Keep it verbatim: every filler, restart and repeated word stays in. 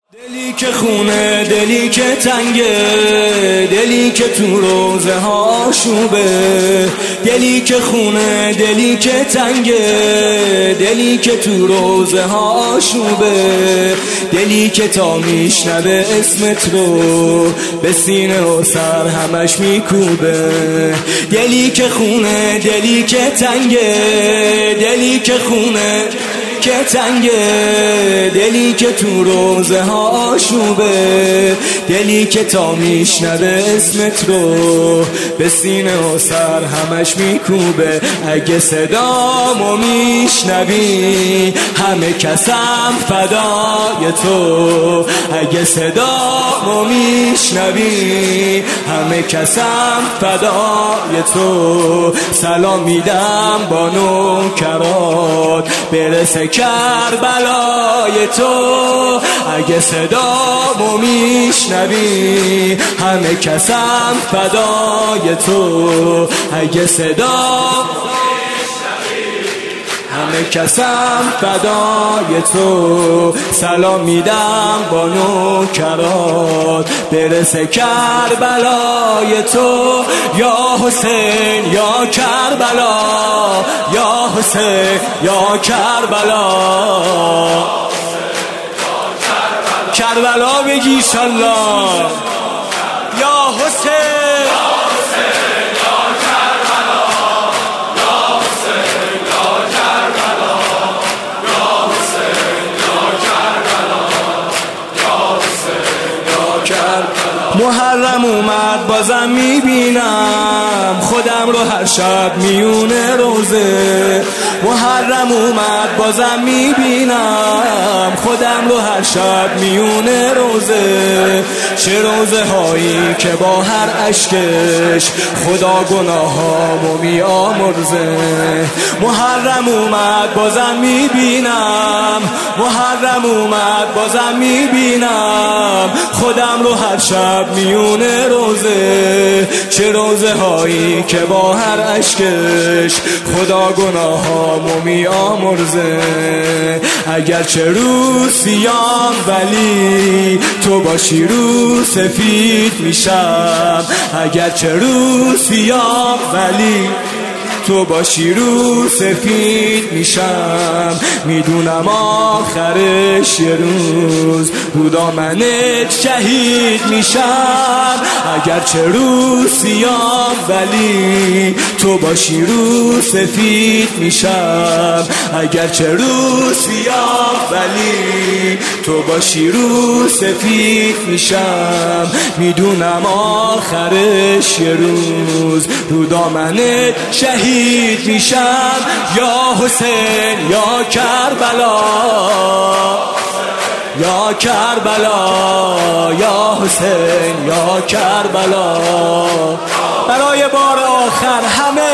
دلی که خونه، دلی که تنگه، دلی که تو روزه ها آشوبه، دلی که خونه، دلی که تنگه، دلی که تو روزه ها آشوبه، دلی که تا میشنوه اسمت رو به سینه و سر همش میکوبه، دلی که خونه، دلی که تنگه، دلی که خونه که تنگه، دلی که تو روزه ها آشوبه، دلی که تا میشنوه اسمت رو به سینه و سر همش میکوبه. اگه صدامو میشنوی همه کسم فدای تو، اگه صدامو میشنوی همه کسم فدای تو. سلام میدم با نوکرات برسه کربلای تو، اگه صدامو میشنوی همه کسم فدای تو، اگه صدامو همه کسم فدای تو. سلام میدم با نوکرات برسه کربلای تو. یا حسین یا کربلا، یا حسین یا کربلا، کربلا بگی انشالله. یا حسین محرم اومد بازم میبینم خودم رو هر شب میونه روزه، محرم اومد بازم میبینم خودم رو هر شب میونه روزه. چه روزه هایی که با هر اشکش خدا گناهامو میامرزه. محرم اومد بازم میبینم، محرم اومد بازم میبینم خودم رو هر شب میونه روزه. چه روزه هایی که با هر اشکش خدا گناهامو میامرزه. اگر چه رو سیام ولی تو باشی رو سفید میشم، اگر چه رو سیام ولی تو باشی رو سفید میشم. میدونم آخرش یه روز رو دامنت شهید میشم. اگر چه رو سیام ولی تو باشی رو سفید میشم، اگر چه رو سیام ولی تو باشی رو سفید میشم. میدونم آخرش یه روز رو دامنت شهید میشم. یا حسین یا کربلا، یا کربلا، یا حسین یا کربلا. برای بار آخر همه